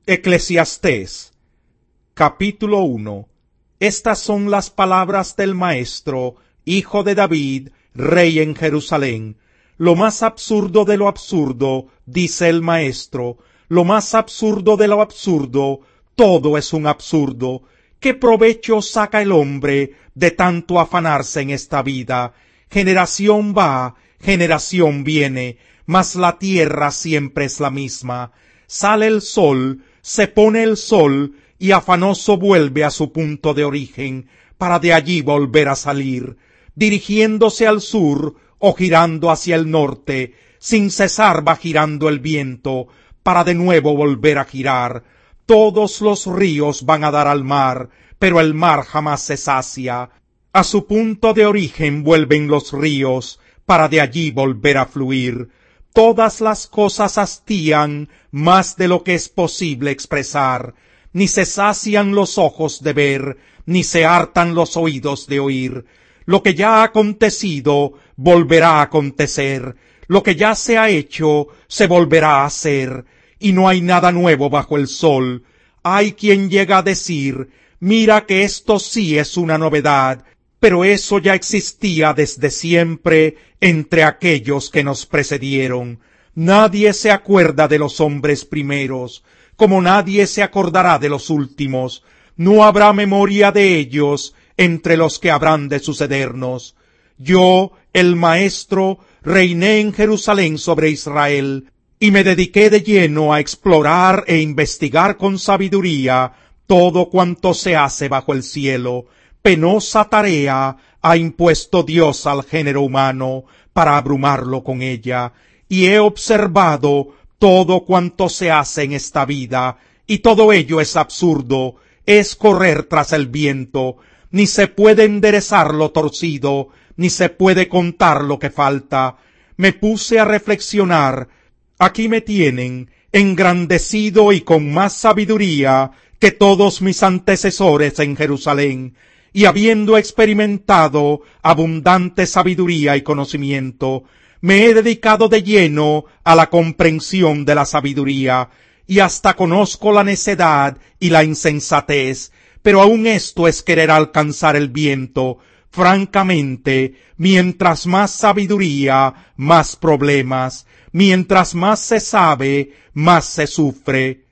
Eclesiastés, capítulo 1. Estas son las palabras del Maestro, hijo de David, rey en Jerusalén. Lo más absurdo de lo absurdo, dice el Maestro, lo más absurdo de lo absurdo, todo es un absurdo. ¿Qué provecho saca el hombre de tanto afanarse en esta vida? Generación va, generación viene, mas la tierra siempre es la misma. Sale el sol, se pone el sol, y afanoso vuelve a su punto de origen, para de allí volver a salir, dirigiéndose al sur o girando hacia el norte, sin cesar va girando el viento, para de nuevo volver a girar. Todos los ríos van a dar al mar, pero el mar jamás se sacia. A su punto de origen vuelven los ríos, para de allí volver a fluir. Todas las cosas hastían más de lo que es posible expresar, ni se sacian los ojos de ver, ni se hartan los oídos de oír. Lo que ya ha acontecido, volverá a acontecer, lo que ya se ha hecho, se volverá a hacer, y no hay nada nuevo bajo el sol. Hay quien llega a decir, mira que esto sí es una novedad, pero eso ya existía desde siempre entre aquellos que nos precedieron. Nadie se acuerda de los hombres primeros, como nadie se acordará de los últimos. No habrá memoria de ellos entre los que habrán de sucedernos. Yo, el Maestro, reiné en Jerusalén sobre Israel, y me dediqué de lleno a explorar e investigar con sabiduría todo cuanto se hace bajo el cielo. Penosa tarea ha impuesto Dios al género humano para abrumarlo con ella, y he observado todo cuanto se hace en esta vida, y todo ello es absurdo, es correr tras el viento, ni se puede enderezar lo torcido, ni se puede contar lo que falta. Me puse a reflexionar. Aquí me tienen, engrandecido y con más sabiduría que todos mis antecesores en Jerusalén, y habiendo experimentado abundante sabiduría y conocimiento, me he dedicado de lleno a la comprensión de la sabiduría, y hasta conozco la necedad y la insensatez, pero aun esto es querer alcanzar el viento. Francamente, mientras más sabiduría, más problemas, mientras más se sabe, más se sufre.